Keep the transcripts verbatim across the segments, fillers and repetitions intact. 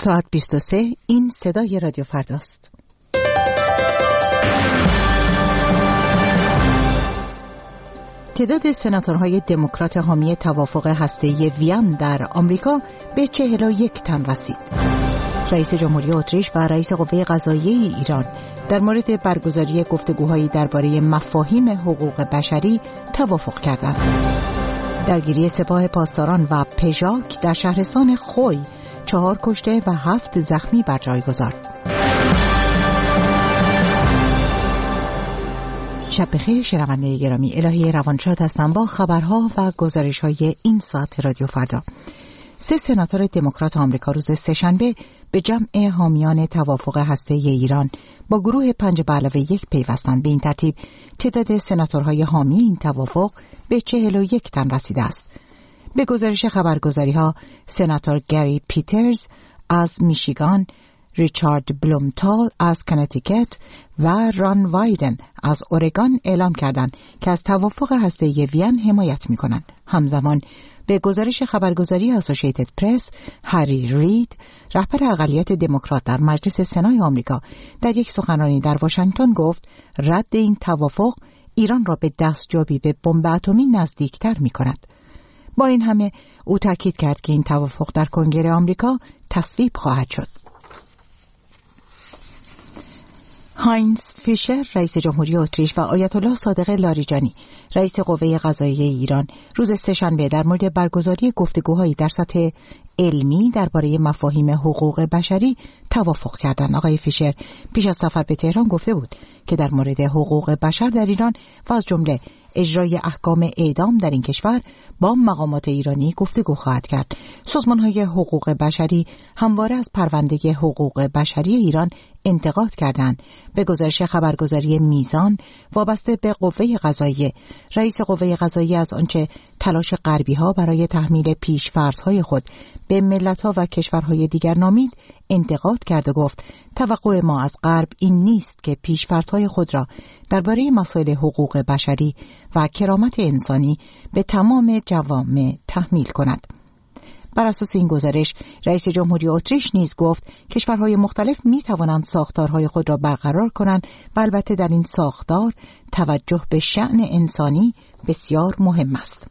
ساعت بیست و سه. این صدای رادیو فرداست. تعداد سناتورهای دموکرات حامی توافق هسته‌ای وین در آمریکا به چهل و یک تن رسید. رئیس جمهوری اتریش و رئیس قوه قضاییه ایران در مورد برگزاری گفتگوهایی درباره مفاهیم حقوق بشری توافق کردند. درگیری سپاه پاسداران و پژاک در شهرستان خوی چهار کشته و هفت زخمی بر جای گذارد. شب بخیر شنونده گرامی، الهی روانشاد هستم با خبرها و گزارش‌های این ساعت رادیو فردا. سه سناتور دموکرات آمریکا روز سه‌شنبه به جمع حامیان توافق هسته‌ای ایران با گروه پنج به علاوه یک پیوستند. به این ترتیب تعداد سناتورهای حامی این توافق به چهل و یک تن رسیده است. به گزارش خبرگزاری‌ها سناتور گری پیترز از میشیگان، ریچارد بلومنتال از کنتیکت و ران وایدن از اورگان اعلام کردند که از توافق هسته‌ای وین حمایت می‌کنند. همزمان به گزارش خبرگزاری اسوسییتد پرس، هری رید، رهبر اقلیت دموکرات در مجلس سنای آمریکا، در یک سخنرانی در واشنگتن گفت رد این توافق ایران را به دستیابی به بمب اتمی نزدیکتر می‌کند. با این همه او تاکید کرد که این توافق در کنگره آمریکا تصویب خواهد شد. هاینز فیشر رئیس جمهوری اتریش و آیت الله صادق لاریجانی رئیس قوه قضاییه ایران روز سه‌شنبه در مورد برگزاری گفتگوهایی در سطح علمی درباره مفاهیم حقوق بشری توافق کردند. آقای فیشر پیش از سفر به تهران گفته بود که در مورد حقوق بشر در ایران و از جمله اجرای احکام اعدام در این کشور با مقامات ایرانی گفتگو خواهد کرد. سازمان‌های حقوق بشری همواره از پرونده حقوق بشری ایران انتقاد کردند. به گزارش خبرگزاری میزان وابسته به قوه قضاییه، رئیس قوه قضاییه از آنچه تلاش غربی‌ها برای تحمیل پیش‌فرض‌های خود به ملت‌ها و کشورهای دیگر نامید انتقاد کرد و گفت توقع ما از غرب این نیست که پیش‌فرض‌های خود را درباره مسائل حقوق بشری و کرامت انسانی به تمام جوامع تحمیل کند. بر اساس این گزارش رئیس جمهوری اتریش نیز گفت کشورهای مختلف می توانند ساختارهای خود را برقرار کنند و البته در این ساختار توجه به شأن انسانی بسیار مهم است.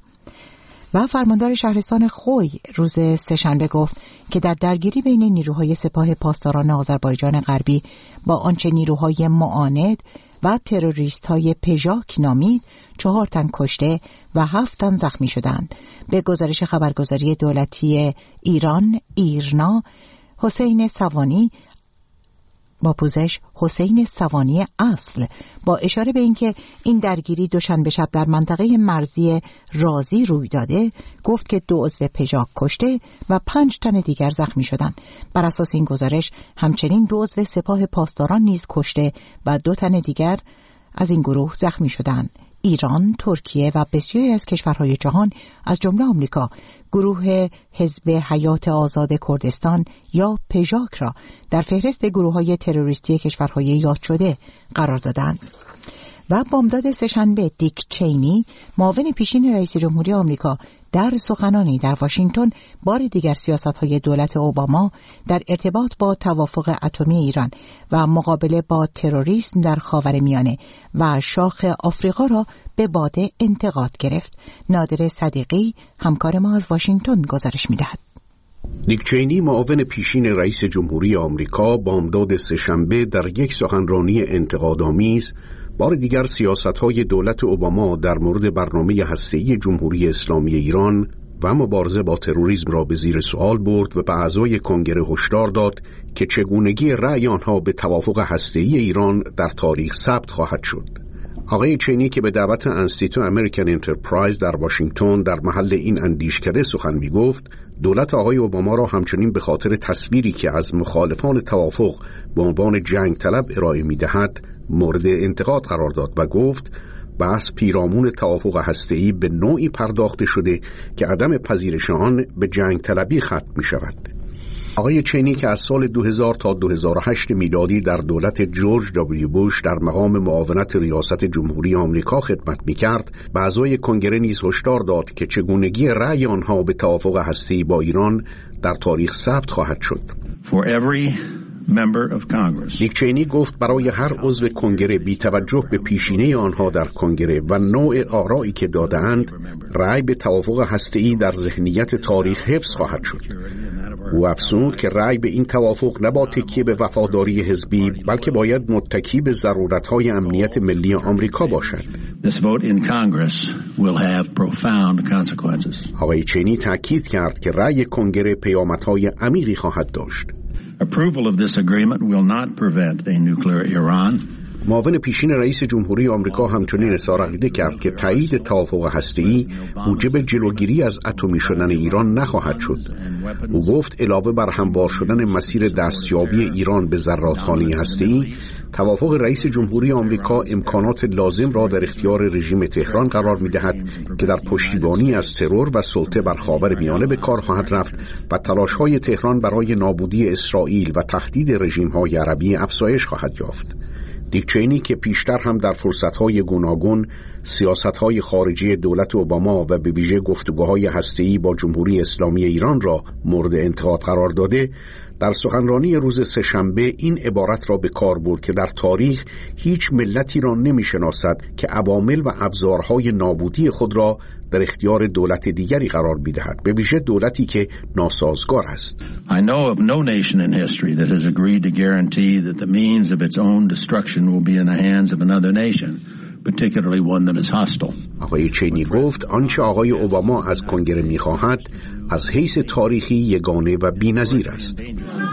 و فرماندار شهرستان خوی روز سه‌شنبه گفت که در درگیری بین نیروهای سپاه پاسداران آذربایجان غربی با آنچه نیروهای معاند و تروریست‌های پژاک نامید چهار تن کشته و هفت تن زخمی شدند. به گزارش خبرگزاری دولتی ایران ایرنا، حسین سوانی با پوزش حسین سوانی اصل با اشاره به اینکه این درگیری دوشنبه شب در منطقه مرزی رازی روی داده گفت که دو عضو پژاک کشته و پنج تن دیگر زخمی شدند. بر اساس این گزارش همچنین دو عضو سپاه پاسداران نیز کشته و دو تن دیگر از این گروه زخمی شدند. ایران، ترکیه و بسیاری از کشورهای جهان از جمله آمریکا گروه حزب حیات آزاد کردستان یا پژاک را در فهرست گروه‌های تروریستی کشورهای یاد شده قرار دادند. و بامداد سه‌شنبه دیک چینی معاون پیشین رئیس جمهوری آمریکا در سخنانی در واشنگتن بار دیگر سیاست‌های دولت اوباما در ارتباط با توافق اتمی ایران و مقابله با تروریسم در خاورمیانه و شاخ آفریقا را به باده انتقاد گرفت. نادر صدیقی همکار ما از واشنگتن گزارش می‌دهد. دیک چینی معاون پیشین رئیس جمهوری آمریکا بامداد سه‌شنبه در یک سخنرانی انتقادآمیز بار دیگر سیاست‌های دولت اوباما در مورد برنامه هسته‌ای جمهوری اسلامی ایران و مبارزه با تروریسم را به زیر سوال برد و به اعضای کنگره هشدار داد که چگونگی رأی آنها به توافق هسته‌ای ایران در تاریخ ثبت خواهد شد. آقای چینی که به دعوت انستیتو امریکن انترپرایز در واشنگتن در محل این اندیشکده سخن می‌گفت، دولت آقای اوباما را همچنین به خاطر تصویری که از مخالفان توافق به عنوان جنگ طلب ارائه می‌دهد مورد انتقاد قرار داد و گفت بحث پیرامون توافق هسته‌ای به نوعی پرداخته شده که عدم پذیرش آن به جنگ طلبی ختم می‌شود. آقای چینی که از سال دو هزار تا دو هزار و هشت میلادی در دولت جورج دبلیو بوش در مقام معاونت ریاست جمهوری آمریکا خدمت می‌کرد، به اعضای کنگره نیز هشدار داد که چگونگی رأی آنها به توافق هسته‌ای با ایران در تاریخ ثبت خواهد شد. For every member of Congress. دیک چینی گفت برای هر عضو کنگره بی توجه به پیشینه آنها در کنگره و نوع آرایی که داده‌اند، رأی به توافق هسته‌ای در ذهنیت تاریخ حفظ خواهد شد. او افزود که رأی به این توافق نه با تکیه به وفاداری حزبی بلکه باید متکی به ضرورت‌های امنیت ملی آمریکا باشد. This vote in Congress will have profound consequences. آقای چینی تاکید کرد که رأی کنگره پیامدهای عمیقی خواهد داشت. Approval of this agreement will not prevent a nuclear Iran. معاون پیشین رئیس جمهوری آمریکا همچنین اظهار عقیده کرد که تایید توافق هسته‌ای موجب جلوگیری از اتمی شدن ایران نخواهد شد. او گفت علاوه بر هموار شدن مسیر دستیابی ایران به زرادخانه هسته‌ای، توافق رئیس جمهوری آمریکا امکانات لازم را در اختیار رژیم تهران قرار می‌دهد که در پشتیبانی از ترور و سلطه بر خاورمیانه به کار خواهد رفت و تلاش‌های تهران برای نابودی اسرائیل و تهدید رژیم‌های عربی افزایش خواهد یافت. دیک چینی که پیشتر هم در فرصت‌های گوناگون سیاست‌های خارجی دولت اوباما و به ویژه گفتگوهای هسته‌ای با جمهوری اسلامی ایران را مورد انتقاد قرار داده، در سخنرانی روز سه‌شنبه این عبارت را به کار برد که در تاریخ هیچ ملتی را نمی‌شناسد که عوامل و ابزارهای نابودی خود را در اختیار دولت دیگری قرار می‌دهد، به ویژه دولتی که ناسازگار است. I know of no nation in history that has agreed to guarantee that the means of its own destruction will be in the hands of another nation, particularly one that is hostile. آقای چینی گفت آنچه آقای اوباما از کنگره می‌خواهد از حیث تاریخی یگانه و بی‌نظیر است.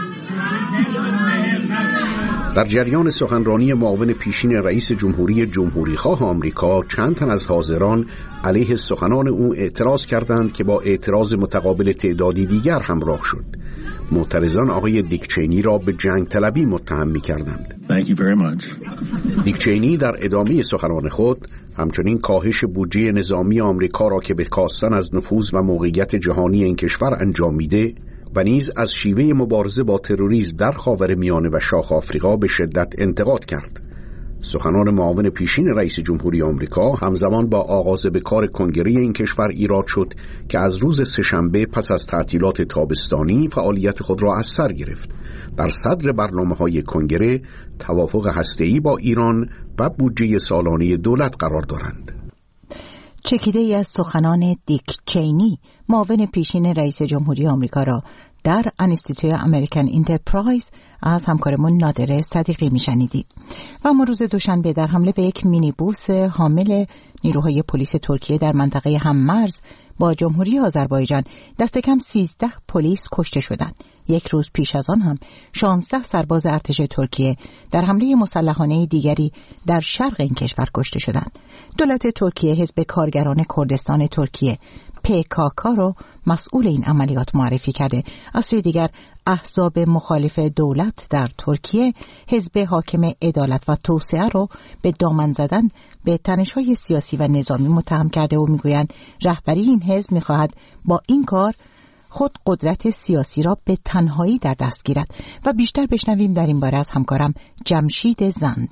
در جریان سخنرانی معاون پیشین رئیس جمهوری جمهوری‌خواه آمریکا، چند تن از حاضران علیه سخنان او اعتراض کردند که با اعتراض متقابل تعدادی دیگر همراه شد. معترضان آقای دیک چینی را به جنگ طلبی متهم می‌کردند. Thank you very much. دیک چینی در ادامه سخنان خود همچنین کاهش بودجه نظامی آمریکا را که به کاستن از نفوذ و موقعیت جهانی این کشور انجام میده و نیز از شیوه مبارزه با تروریسم در خاورمیانه و شاخ آفریقا به شدت انتقاد کرد. سخنان معاون پیشین رئیس جمهوری آمریکا همزمان با آغاز به کار کنگره این کشور ایراد شد که از روز سه‌شنبه پس از تعطیلات تابستانی فعالیت خود را از سر گرفت. در صدر برنامه‌های کنگره توافق هسته‌ای با ایران و بودجه سالانه دولت قرار دارند. چکیده ای از سخنان دیک چینی معاون پیشین رئیس جمهوری آمریکا را در انستیتوی امریکن انترپرایز از همکارمون نادره صدیقی میشنیدید. و اما روز دوشنبه در حمله به یک مینیبوس حامل نیروهای پلیس ترکیه در منطقه هممرز با جمهوری آذربایجان دست کم سیزده پلیس کشته شدند. یک روز پیش از آن هم شانزده سرباز ارتش ترکیه در حمله مسلحانه دیگری در شرق این کشور کشته شدند. دولت ترکیه حزب کارگران کردستان ترکیه پی کا کا رو مسئول این عملیات معرفی کرده. از سوی دیگر احزاب مخالف دولت در ترکیه حزب حاکم عدالت و توسعه رو به دامن زدن به تنش‌های سیاسی و نظامی متهم کرده و میگویند رهبری این حزب میخواهد با این کار خود قدرت سیاسی را به تنهایی در دست گیرد. و بیشتر بشنویم در این باره از همکارم جمشید زند.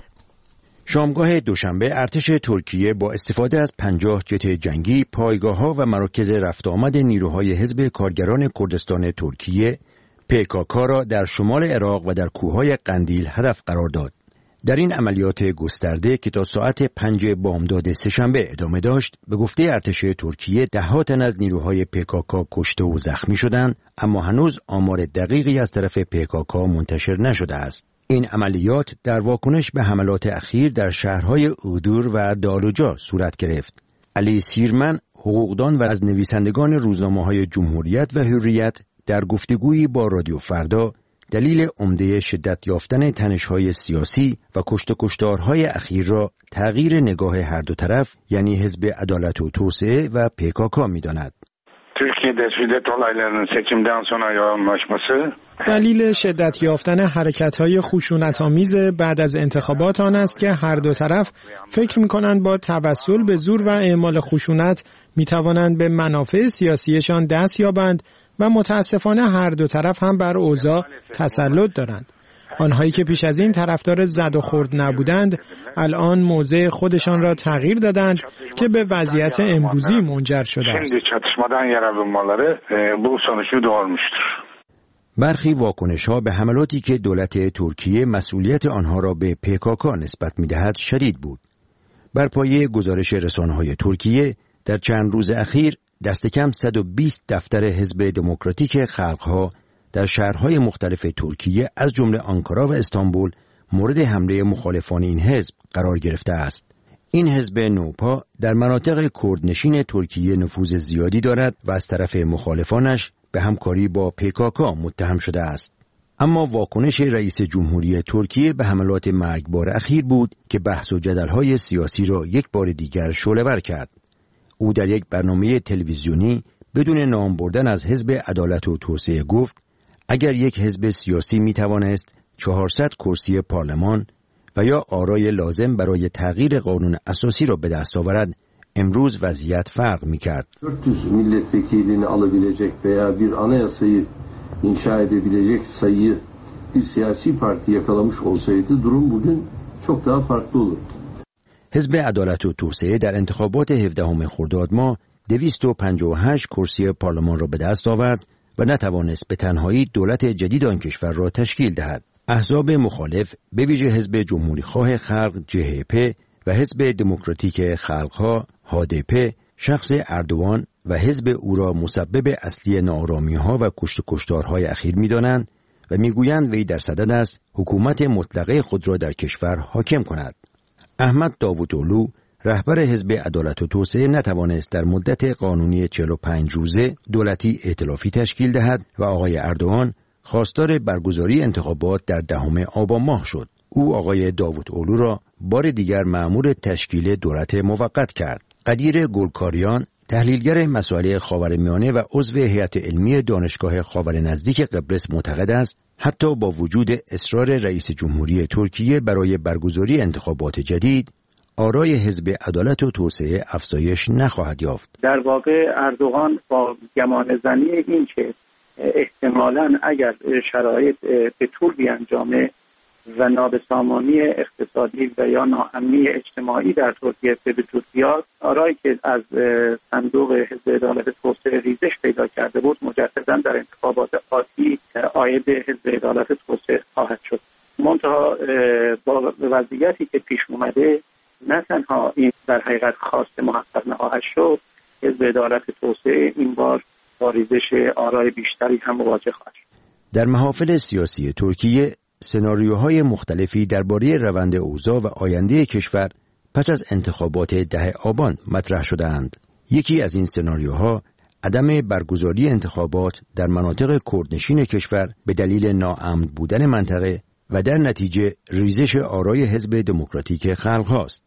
شامگاه دوشنبه ارتش ترکیه با استفاده از پنجاه جت جنگی پایگاه‌ها و مراکز رفت آمد نیروهای حزب کارگران کردستان ترکیه پی کا کا را در شمال عراق و در کوههای قندیل هدف قرار داد. در این عملیات گسترده که تا ساعت پنج بامداد سه‌شنبه ادامه داشت، به گفته ارتش ترکیه ده تن از نیروهای پی کا کا کشته و زخمی شدند، اما هنوز آمار دقیقی از طرف پی کا کا منتشر نشده است. این عملیات در واکنش به حملات اخیر در شهرهای اودور و دالوجا صورت گرفت. علی سیرمن، حقوقدان و از نویسندگان روزنامه‌های جمهوریت و حریت، در گفتگویی با رادیو فردا دلیل عمده شدت یافتن تنش‌های سیاسی و کشت و کشتارهای اخیر را تغییر نگاه هر دو طرف، یعنی حزب عدالت و توسعه و پی کا کا می‌داند. Türkiye'de şiddet olaylarının seçimden sonra yoğunlaşması دلیل شدت یافتن حرکت‌های خشونت‌آمیز بعد از انتخابات آن است که هر دو طرف فکر می‌کنند با توسل به زور و اعمال خشونت می‌توانند به منافع سیاسیشان دست یابند و متأسفانه هر دو طرف هم بر اوضاع تسلط دارند. آنهایی که پیش از این طرفدار زد و خورد نبودند الان موضع خودشان را تغییر دادند که به وضعیت امروزی منجر شده است. برخی واکنش‌ها به حملاتی که دولت ترکیه مسئولیت آنها را به پیکاکا نسبت می‌دهد شدید بود. بر پایه گزارش رسانه‌های ترکیه در چند روز اخیر دست کم صد و بیست دفتر حزب دموکراتیک خلق‌ها در شهرهای مختلف ترکیه از جمله آنکارا و استانبول مورد حمله مخالفان این حزب قرار گرفته است. این حزب نوپا در مناطق کردنشین ترکیه نفوذ زیادی دارد و از طرف مخالفانش به همکاری با پیکاکا متهم شده است. اما واکنش رئیس جمهوری ترکیه به حملات مرگبار اخیر بود که بحث و جدل‌های سیاسی را یک بار دیگر شعله‌ور کرد. او در یک برنامه تلویزیونی بدون نام بردن از حزب عدالت و توسعه گفت اگر یک حزب سیاسی می‌توانست چهارصد کرسی پارلمان و یا آرای لازم برای تغییر قانون اساسی را به دست آورد، امروز وضعیت فرق می‌کرد. dört yüz milletvekilini alabilecek veya bir anayasayı inşa edebilecek sayıyı bir siyasi parti yakalamış olsaydı durum bugün çok daha farklı olurdu. حزب عدالت و توسعه در انتخابات هفدهم خرداد ماه دویست و پنجاه و هشت کرسی پارلمان را به دست آورد و نتوانست به تنهایی دولت جدید آن کشور را تشکیل دهد. احزاب مخالف به ویژه حزب جمهوری خواه خلق جه ای پی و حزب دموکراتیک خلق‌ها ها دی پی شخص اردوان و حزب او را مسبب اصلی ناآرامی‌ها و کشت و کشتارهای اخیر می‌دانند و می‌گویند وی در صدد است حکومت مطلقه خود را در کشور حاکم کند. احمد داوودلو رهبر حزب عدالت و توسعه نتوانست در مدت قانونی چهل و پنج روزه دولتی ائتلافی تشکیل دهد و آقای اردوان خواستار برگزاری انتخابات در دهم آبان ماه شد. او آقای داوودلو را بار دیگر مأمور تشکیل دولت موقت کرد. قدیر گلکاریان تحلیلگر مسائل خاورمیانه و عضو هیئت علمی دانشگاه خاور نزدیک قبرس معتقد است حتی با وجود اصرار رئیس جمهوری ترکیه برای برگزاری انتخابات جدید، آرای حزب عدالت و توسعه افزایش نخواهد یافت. در واقع اردوغان با گمان زنی این که احتمالاً اگر شرایط به طول بیانجامه و نابسامانی اقتصادی و یا ناامنی اجتماعی در ترکیه به وجود بیاد، آرایی که از صندوق حزب عدالت توسعه ریزش پیدا کرده بود مجددا در انتخابات آتی عاید حزب عدالت توسعه خواهد شد. منتها با وضعیتی که پیش اومده نه تنها این در حقیقت خواست محقق نخواهد شد، حزب عدالت توسعه این بار با ریزش آرای بیشتری هم مواجه خواهد شد. در محافل سیاسی ترکیه سناریوهای مختلفی درباره روند اوضاع و آینده کشور پس از انتخابات ده آبان مطرح شده‌اند. یکی از این سناریوها عدم برگزاری انتخابات در مناطق کردنشین کشور به دلیل ناامن بودن منطقه و در نتیجه ریزش آرای حزب دموکراتیک خلق هاست.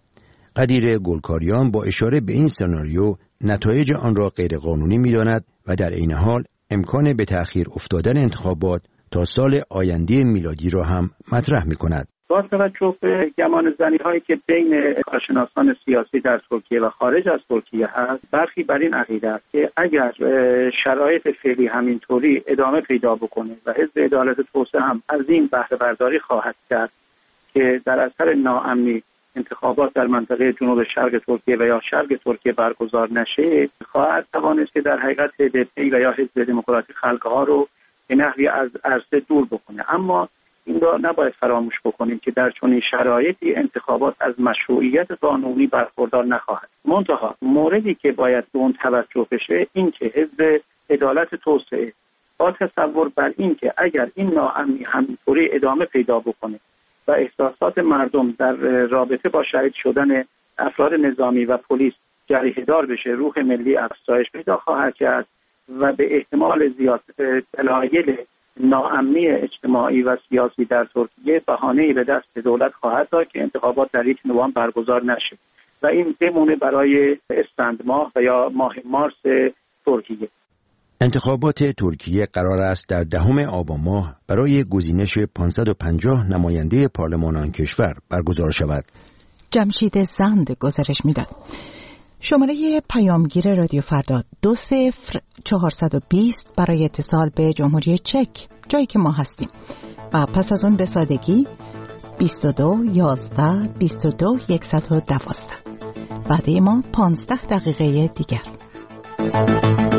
قدیر گلکاریان با اشاره به این سناریو نتایج آن را غیرقانونی می‌داند و در عین حال امکان به تأخیر افتادن انتخابات تا سال آینده میلادی را هم مطرح می‌کند. با توجه به گمان زنی هایی که بین کارشناسان سیاسی در ترکیه و خارج از ترکیه هست، برخی بر این عقیده است که اگر شرایط فعلی همینطوری ادامه پیدا بکنه و حزب عدالت توسعه هم از این بهره برداری خواهد کرد که در اثر ناامنی انتخابات در منطقه جنوب شرق ترکیه و یا شرق ترکیه برگزار نشه، خواهد توانست که در حقیقت هدپی و یا حزب دموکراتیک خلق‌ها رو به نحوی از عرصه دور بکنه. اما این را نباید فراموش بکنیم که در چنین شرایطی انتخابات از مشروعیت قانونی برخوردار نخواهد. منتها موردی که باید به اون توجه بشه این که حزب عدالت توسعه با تصور بر این که اگر این ناامنی همینطوری ادامه پیدا بکنه و احساسات مردم در رابطه با شهید شدن افراد نظامی و پلیس جریحه دار بشه، روح ملی افزایش پیدا خواهد کرد و به احتمال زیاد دلایل ناامنی اجتماعی و سیاسی در ترکیه بهانه‌ای به دست دولت خواهد داد که انتخابات در یک نوامبر برگزار نشه و این بمونه برای اسفند ماه و یا ماه مارس ترکیه. انتخابات ترکیه قرار است در دهم آبان ماه برای گزینش پانصد و پنجاه نماینده پارلمان آن کشور برگزار شود. جمشید زند گزارش می‌داد. شماره پیامگیر رادیو فردا دو صفر چهارصد و بیست برای اتصال به جمهوری چک، جایی که ما هستیم، و پس از اون به سادگی بیست و دو یازده بیست و دو صد و دوازده. بعد ما پانزده دقیقه دیگر.